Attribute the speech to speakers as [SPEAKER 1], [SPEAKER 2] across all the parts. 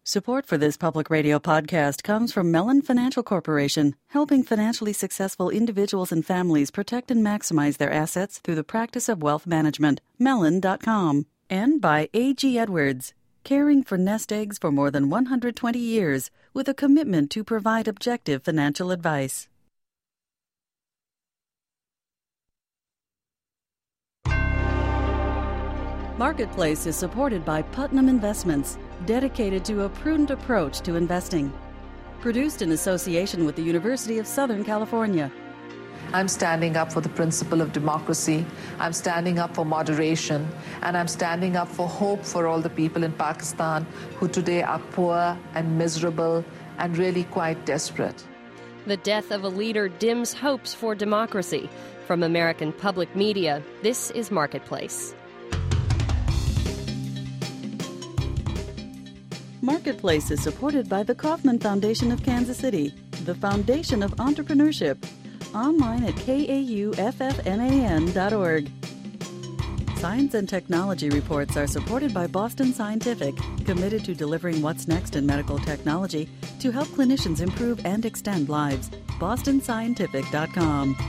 [SPEAKER 1] Support for this public radio podcast comes from Mellon Financial Corporation, helping financially successful individuals and families protect and maximize their assets through the practice of wealth management. Mellon.com. And by A.G. Edwards, caring for nest eggs for more than 120 years with a commitment to provide objective financial advice. Marketplace is supported by Putnam Investments, dedicated to a prudent approach to investing. Produced in association with the University of Southern California.
[SPEAKER 2] I'm standing up for the principle of democracy, I'm standing up for moderation, and I'm standing up for hope for all the people in Pakistan who today are poor and miserable and really quite desperate.
[SPEAKER 3] The death of a leader dims hopes for democracy. From American Public Media, this is Marketplace.
[SPEAKER 1] Marketplace is supported by the Kauffman Foundation of Kansas City, the Foundation of Entrepreneurship. Online at kauffman.org. Science and technology reports are supported by Boston Scientific, committed to delivering what's next in medical technology to help clinicians improve and extend lives. bostonscientific.com.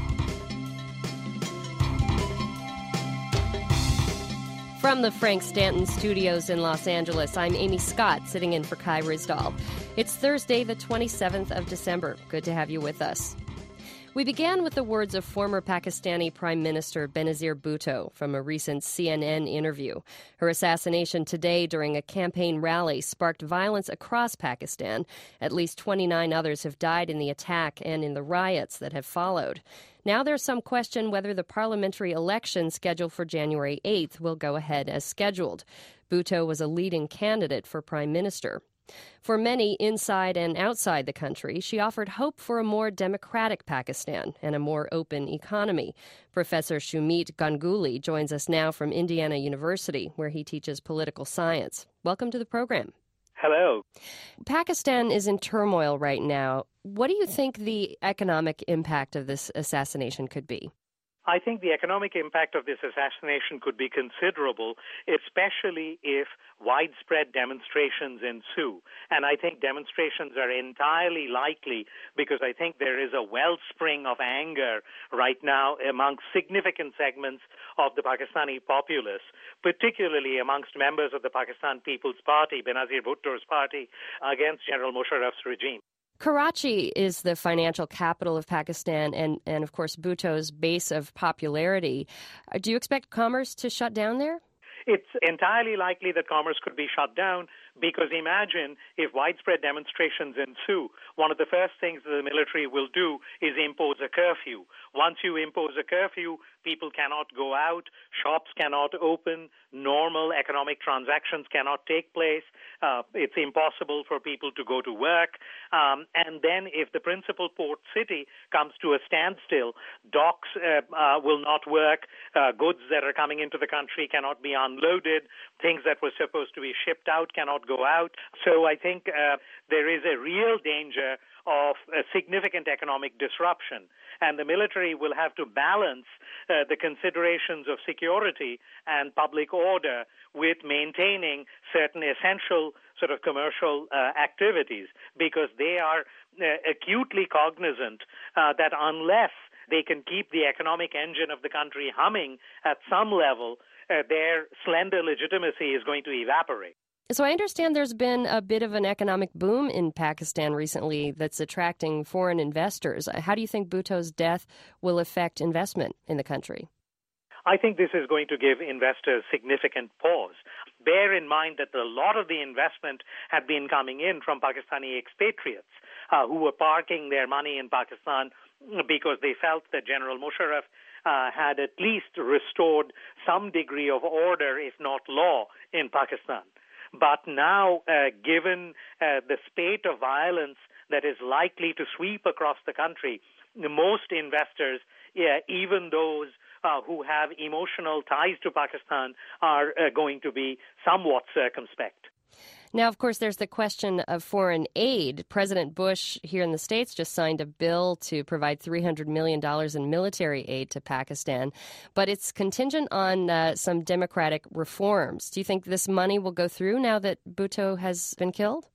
[SPEAKER 3] From the Frank Stanton Studios in Los Angeles, I'm Amy Scott, sitting in for Kai Ryssdal. It's Thursday, the 27th of December. Good to have you with us. We began with the words of former Pakistani Prime Minister Benazir Bhutto from a recent CNN interview. Her assassination today during a campaign rally sparked violence across Pakistan. At least 29 others have died in the attack and in the riots that have followed. Now there's some question whether the parliamentary election scheduled for January 8th will go ahead as scheduled. Bhutto was a leading candidate for prime minister. For many inside and outside the country, she offered hope for a more democratic Pakistan and a more open economy. Professor Shumeet Ganguly joins us now from Indiana University, where he teaches political science. Welcome to the program.
[SPEAKER 4] Hello.
[SPEAKER 3] Pakistan is in turmoil right now. What do you think the economic impact of this assassination could be?
[SPEAKER 4] I think the economic impact of this assassination could be considerable, especially if widespread demonstrations ensue. And I think demonstrations are entirely likely because I think there is a wellspring of anger right now amongst significant segments of the Pakistani populace, particularly amongst members of the Pakistan People's Party, Benazir Bhutto's party, against General Musharraf's regime.
[SPEAKER 3] Karachi is the financial capital of Pakistan and of course, Bhutto's base of popularity. Do you expect commerce to shut down there?
[SPEAKER 4] It's entirely likely that commerce could be shut down because imagine if widespread demonstrations ensue, one of the first things the military will do is impose a curfew. Once you impose a curfew, people cannot go out, shops cannot open, normal economic transactions cannot take place. It's impossible for people to go to work. And then if the principal port city comes to a standstill, docks will not work, goods that are coming into the country cannot be unloaded, things that were supposed to be shipped out cannot go out. So I think there is a real danger of a significant economic disruption. And the military will have to balance the considerations of security and public order with maintaining certain essential sort of commercial activities because they are acutely cognizant that unless they can keep the economic engine of the country humming at some level, their slender legitimacy is going to evaporate.
[SPEAKER 3] So I understand there's been a bit of an economic boom in Pakistan recently that's attracting foreign investors. How do you think Bhutto's death will affect investment in the country?
[SPEAKER 4] I think this is going to give investors significant pause. Bear in mind that a lot of the investment had been coming in from Pakistani expatriates who were parking their money in Pakistan because they felt that General Musharraf had at least restored some degree of order, if not law, in Pakistan. But now, given the spate of violence that is likely to sweep across the country, most investors, even those who have emotional ties to Pakistan, are going to be somewhat circumspect.
[SPEAKER 3] Now, of course, there's the question of foreign aid. President Bush here in the States just signed a bill to provide $300 million in military aid to Pakistan, but it's contingent on some democratic reforms. Do you think this money will go through now that Bhutto has been killed?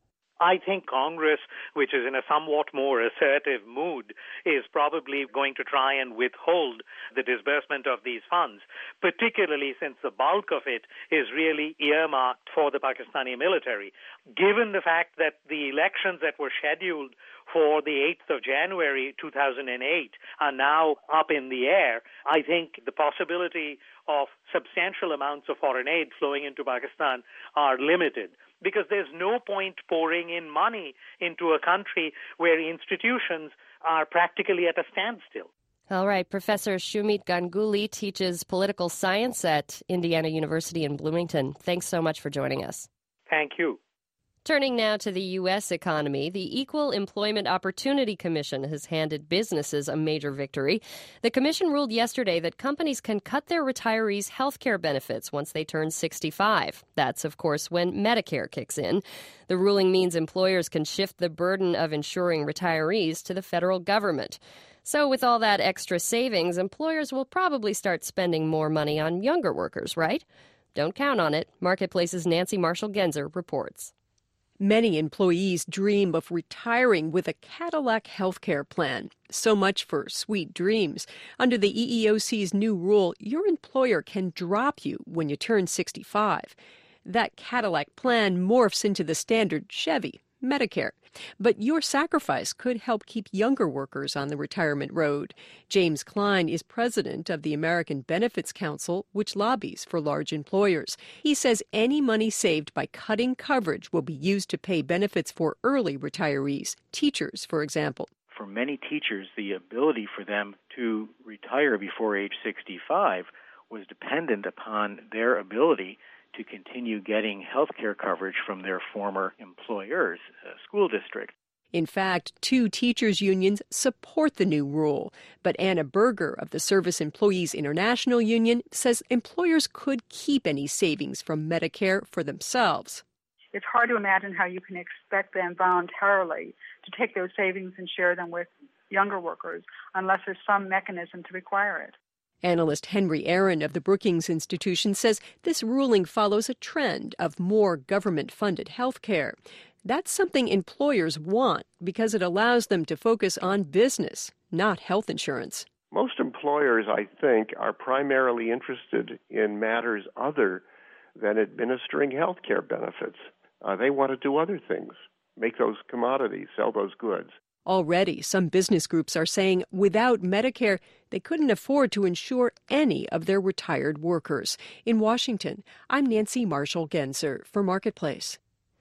[SPEAKER 4] I think Congress, which is in a somewhat more assertive mood, is probably going to try and withhold the disbursement of these funds, particularly since the bulk of it is really earmarked for the Pakistani military. Given the fact that the elections that were scheduled for the 8th of January 2008 are now up in the air, I think the possibility of substantial amounts of foreign aid flowing into Pakistan are limited, because there's no point pouring in money into a country where institutions are practically at a standstill.
[SPEAKER 3] All right. Professor Shumeet Ganguly teaches political science at Indiana University in Bloomington. Thanks so much for joining us.
[SPEAKER 4] Thank you.
[SPEAKER 3] Turning now to the U.S. economy, the Equal Employment Opportunity Commission has handed businesses a major victory. The commission ruled yesterday that companies can cut their retirees' health care benefits once they turn 65. That's, of course, when Medicare kicks in. The ruling means employers can shift the burden of insuring retirees to the federal government. So with all that extra savings, employers will probably start spending more money on younger workers, right? Don't count on it. Marketplace's Nancy Marshall-Genzer reports.
[SPEAKER 5] Many employees dream of retiring with a Cadillac healthcare plan. So much for sweet dreams. Under the EEOC's new rule, your employer can drop you when you turn 65. That Cadillac plan morphs into the standard Chevy, Medicare. But your sacrifice could help keep younger workers on the retirement road. James Klein is president of the American Benefits Council, which lobbies for large employers. He says any money saved by cutting coverage will be used to pay benefits for early retirees, teachers, for example.
[SPEAKER 6] For many teachers, the ability for them to retire before age 65 was dependent upon their ability to continue getting health care coverage from their former employers, school district.
[SPEAKER 5] In fact, 2 teachers' unions support the new rule. But Anna Berger of the Service Employees International Union says employers could keep any savings from Medicare for themselves.
[SPEAKER 7] It's hard to imagine how you can expect them voluntarily to take those savings and share them with younger workers unless there's some mechanism to require it.
[SPEAKER 5] Analyst Henry Aaron of the Brookings Institution says this ruling follows a trend of more government-funded health care. That's something employers want because it allows them to focus on business, not health insurance.
[SPEAKER 8] Most employers, I think, are primarily interested in matters other than administering health care benefits. They want to do other things, make those commodities, sell those goods.
[SPEAKER 5] Already, some business groups are saying without Medicare, they couldn't afford to insure any of their retired workers. In Washington, I'm Nancy Marshall-Genzer for Marketplace.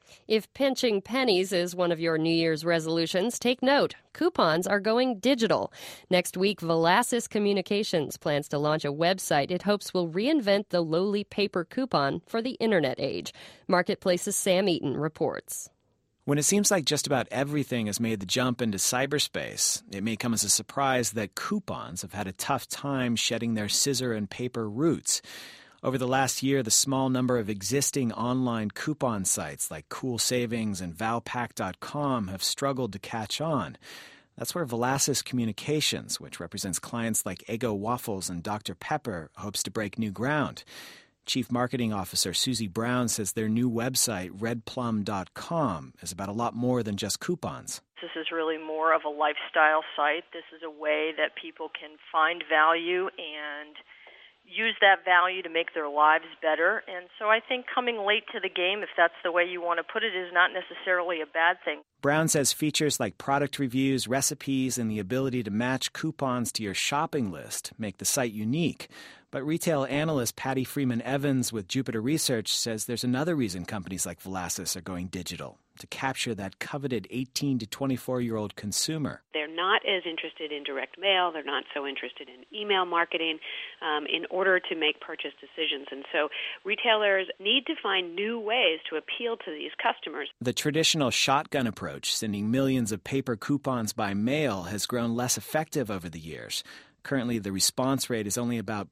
[SPEAKER 3] If pinching pennies is one of your New Year's resolutions, take note. Coupons are going digital. Next week, Velasys Communications plans to launch a website it hopes will reinvent the lowly paper coupon for the Internet age. Marketplace's Sam Eaton reports.
[SPEAKER 9] When it seems like just about everything has made the jump into cyberspace, it may come as a surprise that coupons have had a tough time shedding their scissor and paper roots. Over the last year, the small number of existing online coupon sites like Cool Savings and Valpak.com have struggled to catch on. That's where Velasys Communications, which represents clients like Eggo Waffles and Dr. Pepper, hopes to break new ground. Chief Marketing Officer Susie Brown says their new website, redplum.com, is about a lot more than just coupons.
[SPEAKER 10] This is really more of a lifestyle site. This is a way that people can find value and use that value to make their lives better. And so I think coming late to the game, if that's the way you want to put it, is not necessarily a bad thing.
[SPEAKER 9] Brown says features like product reviews, recipes, and the ability to match coupons to your shopping list make the site unique. But retail analyst Patty Freeman Evans with Jupiter Research says there's another reason companies like Velasys are going digital, to capture that coveted 18 to 24-year-old consumer.
[SPEAKER 11] They're not as interested in direct mail. They're not so interested in email marketing in order to make purchase decisions. And so retailers need to find new ways to appeal to these customers.
[SPEAKER 9] The traditional shotgun approach, sending millions of paper coupons by mail, has grown less effective over the years. Currently, the response rate is only about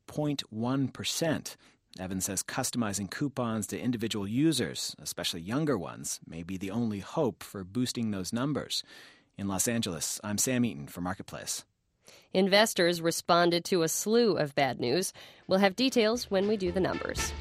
[SPEAKER 9] 0.1%. Evans says customizing coupons to individual users, especially younger ones, may be the only hope for boosting those numbers. In Los Angeles, I'm Sam Eaton for Marketplace.
[SPEAKER 3] Investors responded to a slew of bad news. We'll have details when we do the numbers.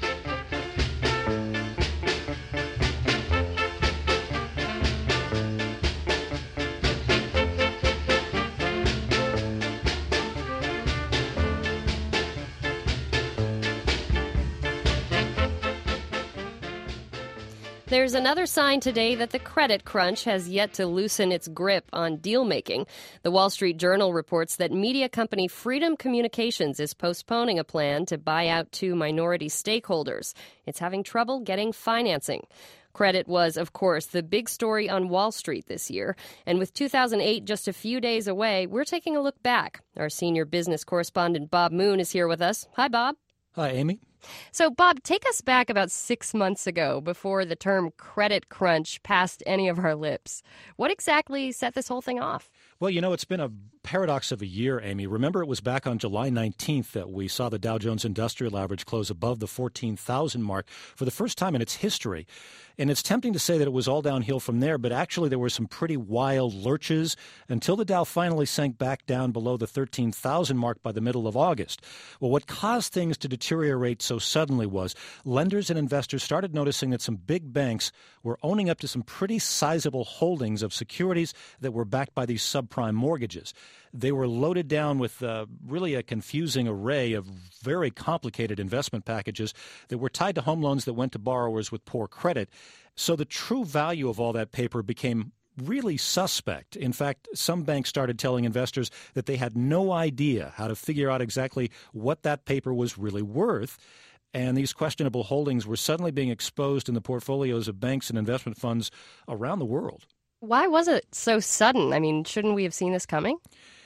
[SPEAKER 3] There's another sign today that the credit crunch has yet to loosen its grip on deal-making. The Wall Street Journal reports that media company Freedom Communications is postponing a plan to buy out 2 minority stakeholders. It's having trouble getting financing. Credit was, of course, the big story on Wall Street this year. And with 2008 just a few days away, we're taking a look back. Our senior business correspondent Bob Moon is here with us. Hi, Bob.
[SPEAKER 12] Hi, Amy.
[SPEAKER 3] So, Bob, take us back about 6 months ago before the term credit crunch passed any of our lips. What exactly set this whole thing off?
[SPEAKER 12] Well, it's been a paradox of a year, Amy. Remember, it was back on July 19th that we saw the Dow Jones Industrial Average close above the 14,000 mark for the first time in its history. And it's tempting to say that it was all downhill from there, but actually there were some pretty wild lurches until the Dow finally sank back down below the 13,000 mark by the middle of August. Well, what caused things to deteriorate so suddenly was lenders and investors started noticing that some big banks were owning up to some pretty sizable holdings of securities that were backed by these subprime mortgages. They were loaded down with really a confusing array of very complicated investment packages that were tied to home loans that went to borrowers with poor credit. So the true value of all that paper became really suspect. In fact, some banks started telling investors that they had no idea how to figure out exactly what that paper was really worth. And these questionable holdings were suddenly being exposed in the portfolios of banks and investment funds around the world.
[SPEAKER 3] Why was it so sudden? I mean, shouldn't we have seen this coming?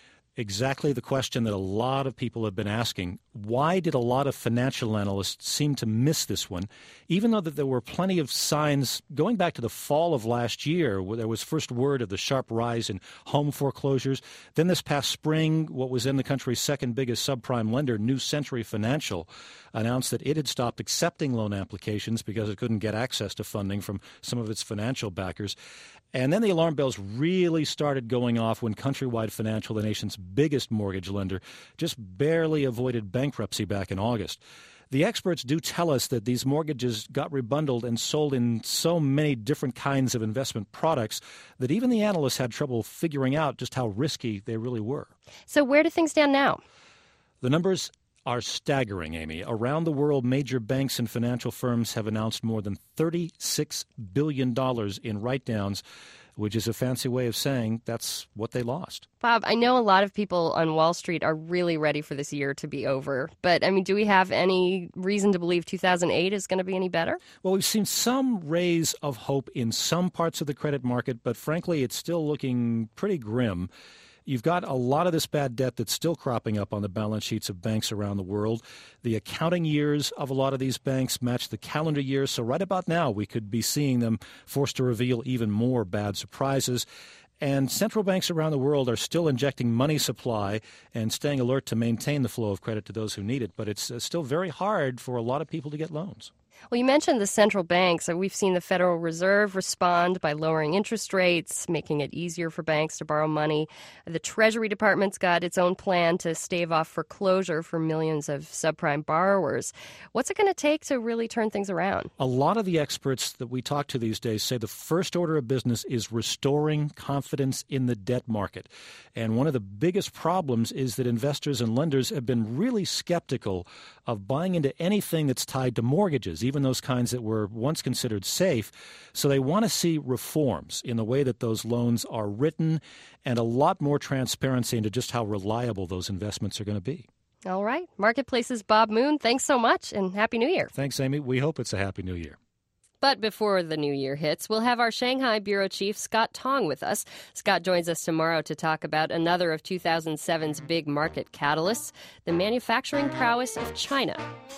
[SPEAKER 12] Exactly the question that a lot of people have been asking. Why did a lot of financial analysts seem to miss this one, even though that there were plenty of signs going back to the fall of last year, where there was first word of the sharp rise in home foreclosures. Then this past spring, what was then the country's second biggest subprime lender, New Century Financial, announced that it had stopped accepting loan applications because it couldn't get access to funding from some of its financial backers. And then the alarm bells really started going off when Countrywide Financial, the nation's biggest mortgage lender, just barely avoided bankruptcy back in August. The experts do tell us that these mortgages got rebundled and sold in so many different kinds of investment products that even the analysts had trouble figuring out just how risky they really were.
[SPEAKER 3] So where do things stand now?
[SPEAKER 12] The numbers are staggering, Amy. Around the world, major banks and financial firms have announced more than $36 billion in write-downs, which is a fancy way of saying that's what they lost.
[SPEAKER 3] Bob, I know a lot of people on Wall Street are really ready for this year to be over. But, do we have any reason to believe 2008 is going to be any better?
[SPEAKER 12] Well, we've seen some rays of hope in some parts of the credit market, but frankly, it's still looking pretty grim. You've got a lot of this bad debt that's still cropping up on the balance sheets of banks around the world. The accounting years of a lot of these banks match the calendar years, so right about now we could be seeing them forced to reveal even more bad surprises. And central banks around the world are still injecting money supply and staying alert to maintain the flow of credit to those who need it, but it's still very hard for a lot of people to get loans.
[SPEAKER 3] Well, you mentioned the central banks. We've seen the Federal Reserve respond by lowering interest rates, making it easier for banks to borrow money. The Treasury Department's got its own plan to stave off foreclosure for millions of subprime borrowers. What's it going to take to really turn things around?
[SPEAKER 12] A lot of the experts that we talk to these days say the first order of business is restoring confidence in the debt market. And one of the biggest problems is that investors and lenders have been really skeptical of buying into anything that's tied to mortgages, even those kinds that were once considered safe. So they want to see reforms in the way that those loans are written and a lot more transparency into just how reliable those investments are going to be.
[SPEAKER 3] All right. Marketplace's Bob Moon, thanks so much and Happy New Year.
[SPEAKER 12] Thanks, Amy. We hope it's a Happy New Year.
[SPEAKER 3] But before the new year hits, we'll have our Shanghai Bureau Chief, Scott Tong, with us. Scott joins us tomorrow to talk about another of 2007's big market catalysts, the manufacturing prowess of China.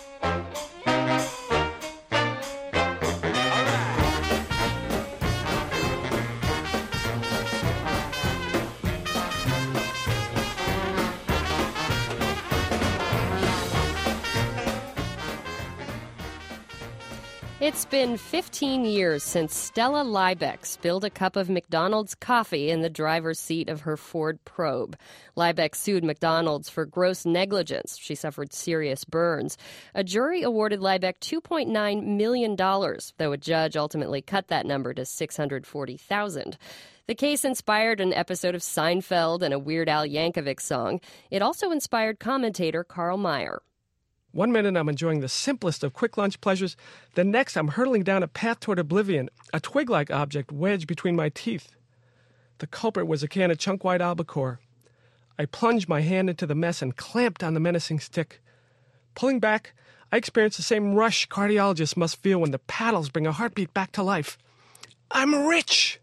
[SPEAKER 3] It's been 15 years since Stella Liebeck spilled a cup of McDonald's coffee in the driver's seat of her Ford Probe. Liebeck sued McDonald's for gross negligence. She suffered serious burns. A jury awarded Liebeck $2.9 million, though a judge ultimately cut that number to $640,000. The case inspired an episode of Seinfeld and a Weird Al Yankovic song. It also inspired commentator Karl Mayer.
[SPEAKER 13] One minute I'm enjoying the simplest of quick lunch pleasures. The next I'm hurtling down a path toward oblivion, a twig-like object wedged between my teeth. The culprit was a can of chunk white albacore. I plunged my hand into the mess and clamped on the menacing stick. Pulling back, I experienced the same rush cardiologists must feel when the paddles bring a heartbeat back to life. I'm rich!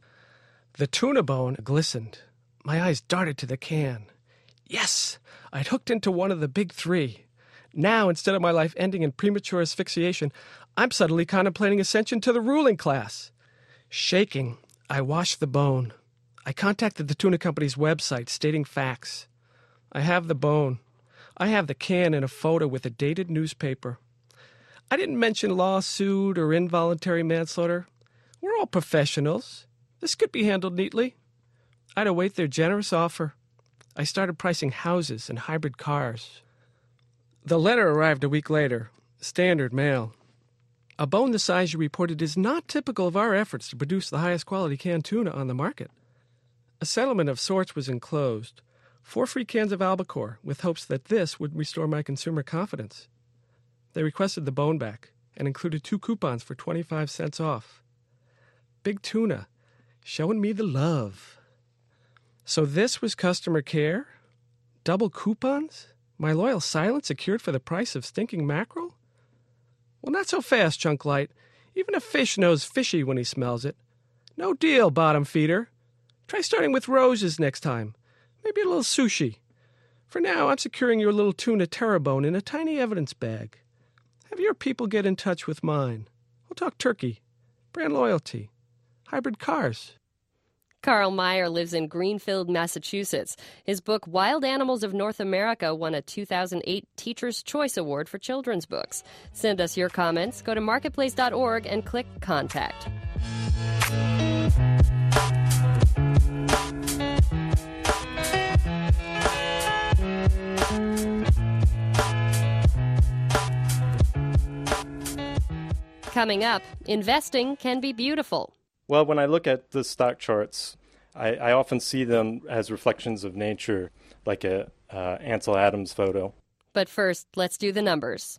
[SPEAKER 13] The tuna bone glistened. My eyes darted to the can. Yes! I'd hooked into one of the big three. Now, instead of my life ending in premature asphyxiation, I'm suddenly contemplating ascension to the ruling class. Shaking, I washed the bone. I contacted the tuna company's website, stating facts. I have the bone. I have the can and a photo with a dated newspaper. I didn't mention lawsuit or involuntary manslaughter. We're all professionals. This could be handled neatly. I'd await their generous offer. I started pricing houses and hybrid cars. The letter arrived a week later. Standard mail. A bone the size you reported is not typical of our efforts to produce the highest quality canned tuna on the market. A settlement of sorts was enclosed. 4 free cans of albacore, with hopes that this would restore my consumer confidence. They requested the bone back and included 2 coupons for 25 cents off. Big Tuna, showing me the love. So this was customer care? Double coupons? My loyal silence secured for the price of stinking mackerel? Well, not so fast, Chunk Light. Even a fish knows fishy when he smells it. No deal, bottom feeder. Try starting with roses next time. Maybe a little sushi. For now, I'm securing your little tuna terrabone in a tiny evidence bag. Have your people get in touch with mine. We'll talk turkey, brand loyalty, hybrid cars.
[SPEAKER 3] Carl Meyer lives in Greenfield, Massachusetts. His book, Wild Animals of North America, won a 2008 Teacher's Choice Award for children's books. Send us your comments. Go to marketplace.org and click Contact. Coming up, investing can be beautiful.
[SPEAKER 14] Well, when I look at the stock charts, I often see them as reflections of nature, like a Ansel Adams photo.
[SPEAKER 3] But first, let's do the numbers.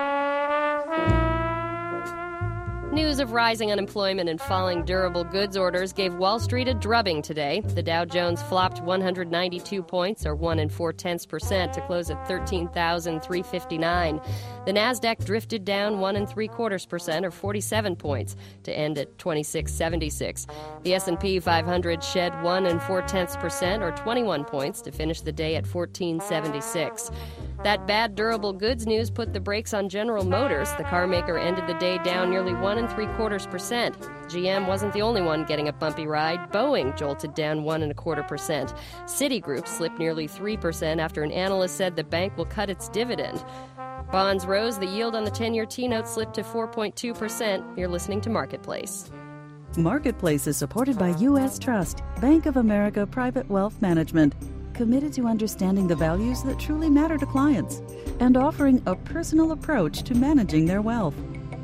[SPEAKER 3] News of rising unemployment and falling durable goods orders gave Wall Street a drubbing today. The Dow Jones flopped 192 points, or 1 4/10%, to close at 13,359. The Nasdaq drifted down 1 3/4%, or 47 points, to end at 2676. The S&P 500 shed 1 4/10%, or 21 points, to finish the day at 1476. That bad durable goods news put the brakes on General Motors. The car maker ended the day down nearly 1 3/4%. GM wasn't the only one getting a bumpy ride. Boeing jolted down 1 1/4%. Citigroup slipped nearly 3% after an analyst said the bank will cut its dividend. Bonds rose. The yield on the 10-year T-note slipped to 4.2%. You're listening to Marketplace.
[SPEAKER 1] Marketplace is supported by U.S. Trust, Bank of America Private Wealth Management, committed to understanding the values that truly matter to clients and offering a personal approach to managing their wealth.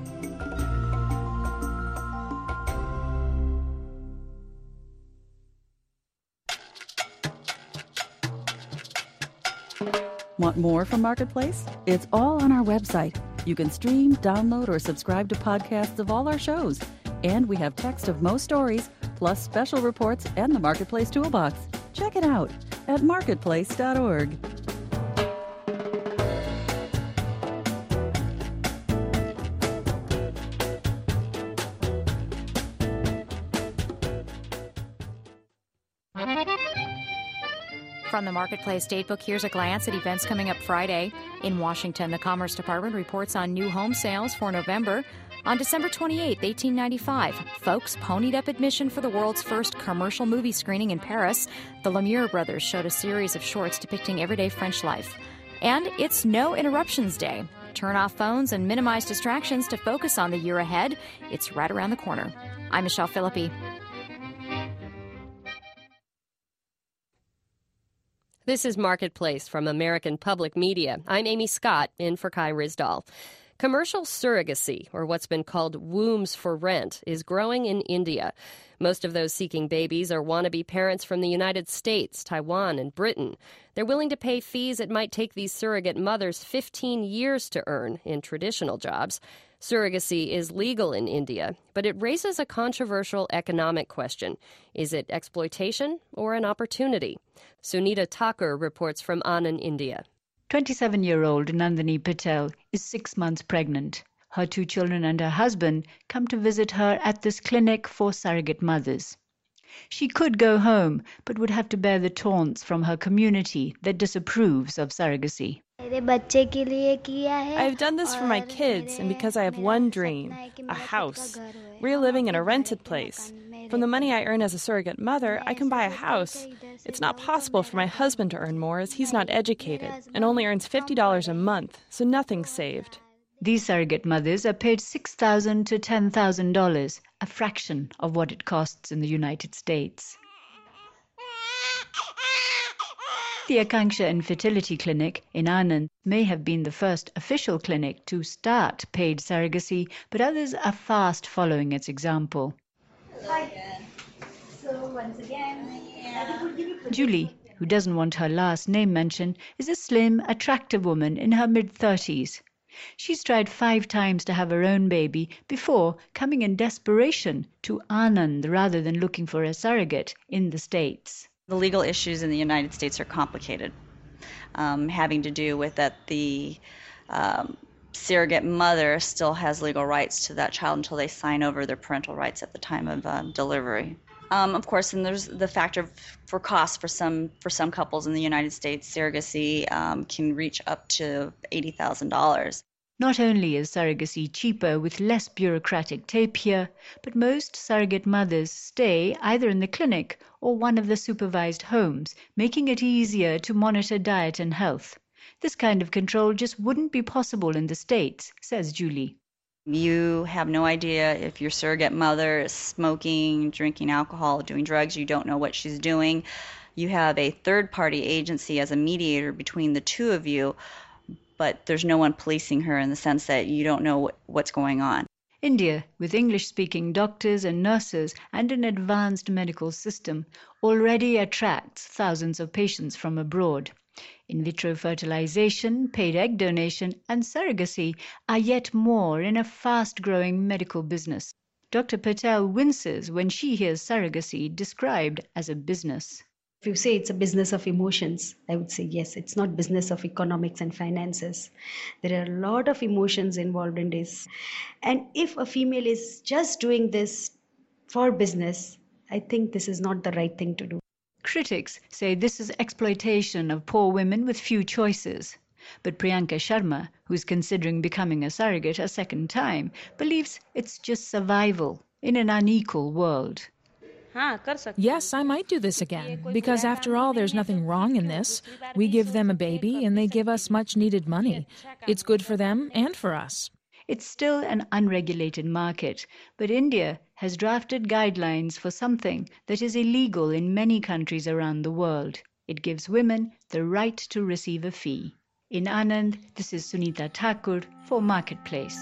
[SPEAKER 1] Want more from Marketplace? It's all on our website. You can stream, download, or subscribe to podcasts of all our shows. And we have text of most stories, plus special reports and the Marketplace Toolbox. Check it out at marketplace.org.
[SPEAKER 15] From the Marketplace Datebook, here's a glance at events coming up Friday. In Washington, the Commerce Department reports on new home sales for November. On December 28, 1895, folks ponied up admission for the world's first commercial movie screening in Paris. The Lumiere brothers showed a series of shorts depicting everyday French life. And it's No Interruptions Day. Turn off phones and minimize distractions to focus on the year ahead. It's right around the corner. I'm Michelle Philippi.
[SPEAKER 3] This is Marketplace from American Public Media. I'm Amy Scott, in for Kai Ryssdal. Commercial surrogacy, or what's been called wombs for rent, is growing in India. Most of those seeking babies are wannabe parents from the United States, Taiwan, and Britain. They're willing to pay fees it might take these surrogate mothers 15 years to earn in traditional jobs. Surrogacy is legal in India, but it raises a controversial economic question. Is it exploitation or an opportunity? Sunita Thakur reports from Anand, India.
[SPEAKER 16] 27-year-old Nandini Patel is 6 months pregnant. Her 2 children and her husband come to visit her at this clinic for surrogate mothers. She could go home, but would have to bear the taunts from her community that disapproves of surrogacy.
[SPEAKER 17] I've done this for my kids and because I have one dream, a house. We're living in a rented place. From the money I earn as a surrogate mother, I can buy a house. It's not possible for my husband to earn more as he's not educated and only earns $50 a month, so nothing's saved.
[SPEAKER 16] These surrogate mothers are paid $6,000 to $10,000, a fraction of what it costs in the United States. The Akanksha Infertility Clinic in Anand may have been the first official clinic to start paid surrogacy, but others are fast following its example. Julie, who doesn't want her last name mentioned, is a slim, attractive woman in her mid-30s. She's tried 5 times to have her own baby before coming in desperation to Anand rather than looking for a surrogate in the States.
[SPEAKER 18] The legal issues in the United States are complicated, having to do with that the surrogate mother still has legal rights to that child until they sign over their parental rights at the time of delivery. Of course, and there's the factor for cost for some couples in the United States. Surrogacy can reach up to $80,000.
[SPEAKER 16] Not only is surrogacy cheaper with less bureaucratic tape here, but most surrogate mothers stay either in the clinic or one of the supervised homes, making it easier to monitor diet and health. This kind of control just wouldn't be possible in the States, says Julie.
[SPEAKER 18] You have no idea if your surrogate mother is smoking, drinking alcohol, doing drugs. You don't know what she's doing. You have a third-party agency as a mediator between the two of you, but there's no one policing her in the sense that you don't know what's going on.
[SPEAKER 16] India, with English-speaking doctors and nurses and an advanced medical system, already attracts thousands of patients from abroad. In vitro fertilization, paid egg donation, and surrogacy are yet more in a fast-growing medical business. Dr. Patel winces when she hears surrogacy described as a business.
[SPEAKER 19] If you say it's a business of emotions, I would say yes, it's not business of economics and finances. There are a lot of emotions involved in this. And if a female is just doing this for business, I think this is not the right thing to do.
[SPEAKER 16] Critics say this is exploitation of poor women with few choices. But Priyanka Sharma, who is considering becoming a surrogate a second time, believes it's just survival in an unequal world.
[SPEAKER 20] Yes, I might do this again, because after all, there's nothing wrong in this. We give them a baby and they give us much needed money. It's good for them and for us.
[SPEAKER 16] It's still an unregulated market, but India has drafted guidelines for something that is illegal in many countries around the world. It gives women the right to receive a fee. In Anand, this is Sunita Thakur for Marketplace.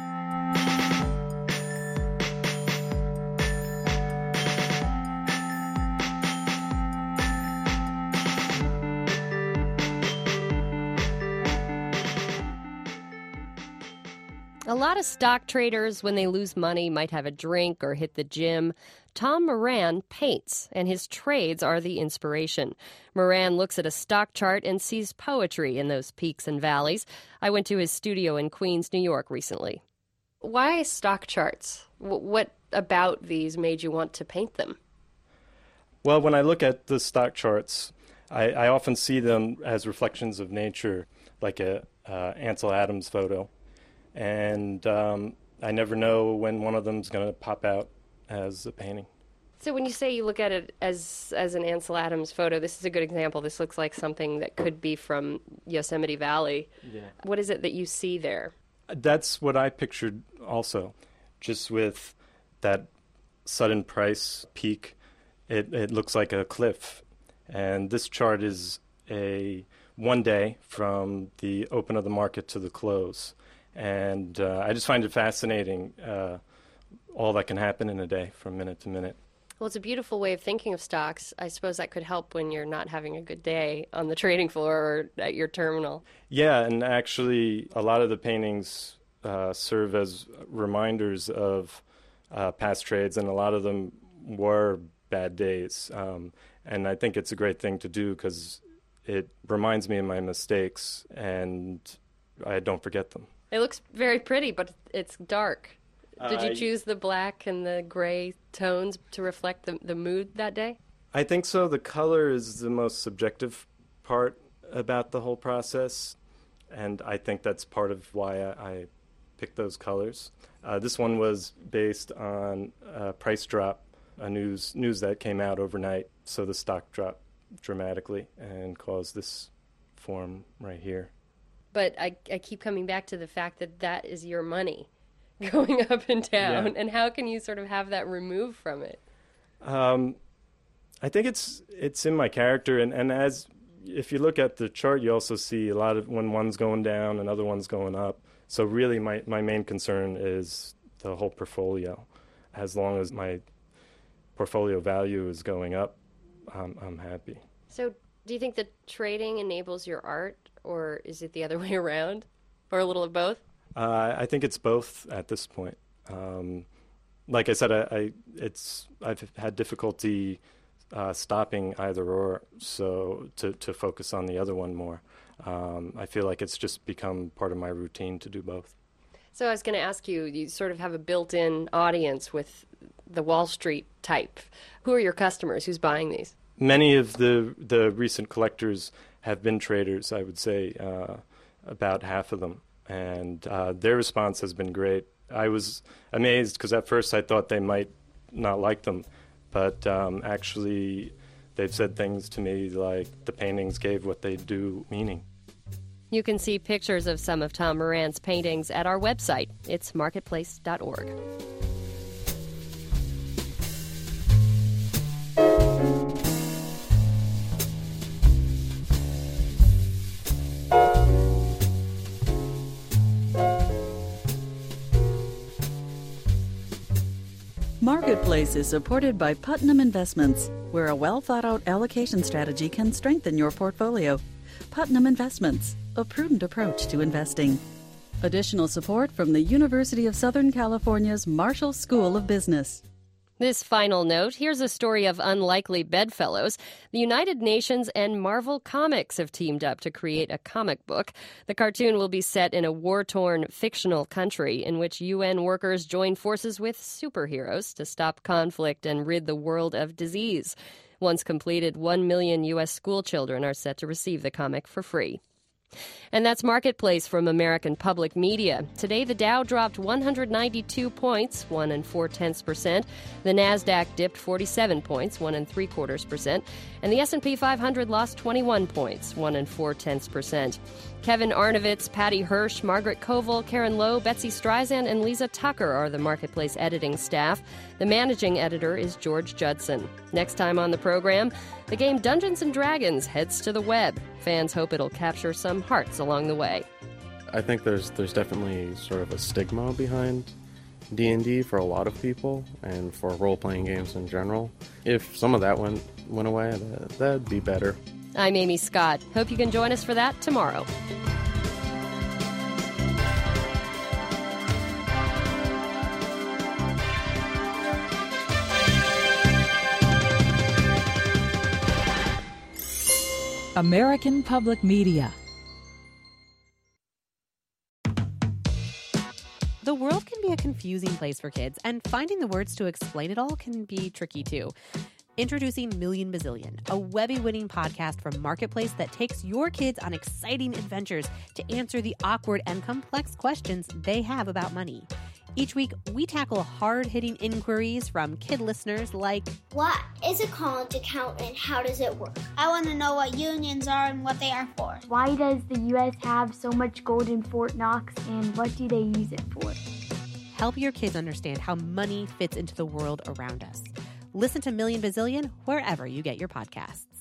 [SPEAKER 3] A lot of stock traders, when they lose money, might have a drink or hit the gym. Tom Moran paints, and his trades are the inspiration. Moran looks at a stock chart and sees poetry in those peaks and valleys. I went to his studio in Queens, New York recently. Why stock charts? What about these made you want to paint them?
[SPEAKER 14] Well, when I look at the stock charts, I often see them as reflections of nature, like a Ansel Adams photo. And I never know when one of them's going to pop out as a painting.
[SPEAKER 3] So when you say you look at it as an Ansel Adams photo, this is a good example. This looks like something that could be from Yosemite Valley. Yeah. What is it that you see there?
[SPEAKER 14] That's what I pictured also, just with that sudden price peak. It looks like a cliff. And this chart is a 1 day from the open of the market to the close. And I just find it fascinating, all that can happen in a day from minute to minute.
[SPEAKER 3] Well, it's a beautiful way of thinking of stocks. I suppose that could help when you're not having a good day on the trading floor or at your terminal.
[SPEAKER 14] Yeah, and actually a lot of the paintings serve as reminders of past trades, and a lot of them were bad days. And I think it's a great thing to do because it reminds me of my mistakes, and I don't forget them.
[SPEAKER 3] It looks very pretty, but it's dark. Did you choose the black and the gray tones to reflect the mood that day?
[SPEAKER 14] I think so. The color is the most subjective part about the whole process, and I think that's part of why I picked those colors. This one was based on a price drop, a news that came out overnight, so the stock dropped dramatically and caused this form right here. But
[SPEAKER 3] I keep coming back to the fact that is your money going up and down, and how can you sort of have that removed from it?
[SPEAKER 14] I think it's in my character, and as if you look at the chart, you also see a lot of when one's going down and other one's going up. So really my main concern is the whole portfolio. As long as my portfolio value is going up, I'm happy.
[SPEAKER 3] So do you think that trading enables your art, or is it the other way around, or a little of both?
[SPEAKER 14] I think it's both at this point. Like I said, I've had difficulty stopping either or, so to focus on the other one more. I feel like it's just become part of my routine to do both.
[SPEAKER 3] So I was going to ask you, you sort of have a built-in audience with the Wall Street type. Who are your customers? Who's buying these?
[SPEAKER 14] Many of the recent collectors have been traders, I would say, about half of them. And their response has been great. I was amazed because at first I thought they might not like them, but actually they've said things to me like the paintings gave what they do meaning.
[SPEAKER 3] You can see pictures of some of Tom Moran's paintings at our website. It's marketplace.org.
[SPEAKER 1] Marketplace is supported by Putnam Investments, where a well-thought-out allocation strategy can strengthen your portfolio. Putnam Investments, a prudent approach to investing. Additional support from the University of Southern California's Marshall School of Business.
[SPEAKER 3] This final note, here's a story of unlikely bedfellows. The United Nations and Marvel Comics have teamed up to create a comic book. The cartoon will be set in a war-torn fictional country in which UN workers join forces with superheroes to stop conflict and rid the world of disease. Once completed, 1 million U.S. school children are set to receive the comic for free. And that's Marketplace from American Public Media. Today, the Dow dropped 192 points, 1 0.4%. The Nasdaq dipped 47 points, 1 0.75%. And the S&P 500 lost 21 points, 1 0.4%. Kevin Arnovitz, Patty Hirsch, Margaret Koval, Karen Lowe, Betsy Streisand, and Lisa Tucker are the Marketplace editing staff. The managing editor is George Judson. Next time on the program, the game Dungeons & Dragons heads to the web. Fans hope it'll capture some hearts along the way.
[SPEAKER 21] I think there's definitely sort of a stigma behind D&D for a lot of people and for role-playing games in general. If some of that went away, that'd be better.
[SPEAKER 3] I'm Amy Scott. Hope you can join us for that tomorrow.
[SPEAKER 22] American Public Media.
[SPEAKER 23] The world can be a confusing place for kids, and finding the words to explain it all can be tricky too. Introducing Million Bazillion, a Webby-winning podcast from Marketplace that takes your kids on exciting adventures to answer the awkward and complex questions they have about money. Each week, we tackle hard-hitting inquiries from kid listeners like,
[SPEAKER 24] what is a college account and how does it work? I want to know what unions are and what they are for.
[SPEAKER 25] Why does the U.S. have so much gold in Fort Knox and what do they use it for?
[SPEAKER 23] Help your kids understand how money fits into the world around us. Listen to Million Bazillion wherever you get your podcasts.